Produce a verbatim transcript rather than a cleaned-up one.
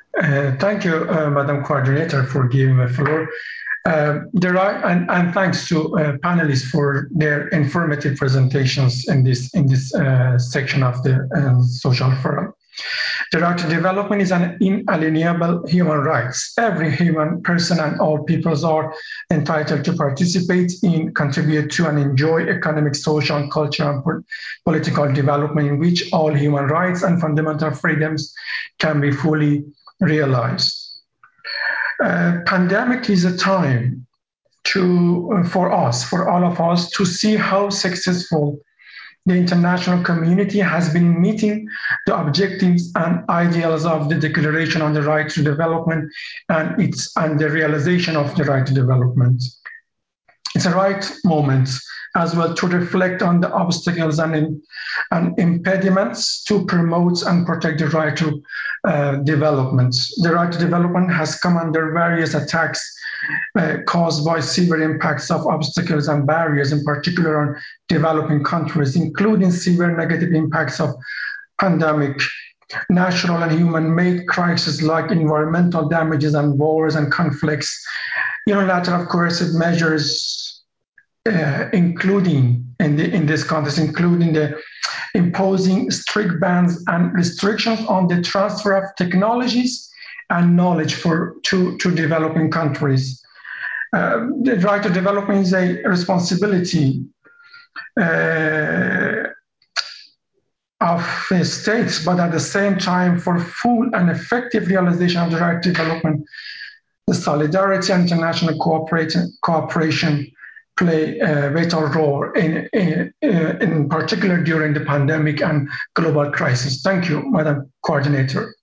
Uh, thank you, uh, Madam Coordinator, for giving the floor. Uh, there are, and, and thanks to uh, panelists for their informative presentations in this in this uh, section of the uh, social forum. The right to development is an inalienable human right. Every human person and all peoples are entitled to participate in, contribute to, and enjoy economic, social, cultural, and political development in which all human rights and fundamental freedoms can be fully realized. Uh, pandemic is a time to uh, for us, for all of us, to see how successful the international community has been meeting the objectives and ideals of the Declaration on the Right to Development and its and the realization of the right to development. It's a right moment as well to reflect on the obstacles and, and impediments to promote and protect the right to uh, development. The right to development has come under various attacks uh, caused by severe impacts of obstacles and barriers, in particular on developing countries, including severe negative impacts of pandemic, natural and human-made crises like environmental damages and wars and conflicts, unilateral coercive measures, uh, including in, the, in this context, including the imposing strict bans and restrictions on the transfer of technologies and knowledge for to, to developing countries. Uh, the right to development is a responsibility uh, of the states, but at the same time, for full and effective realization of the right to development, the solidarity and international cooperation, cooperation play a vital role in, in, in particular during the pandemic and global crisis. Thank you, Madam Coordinator.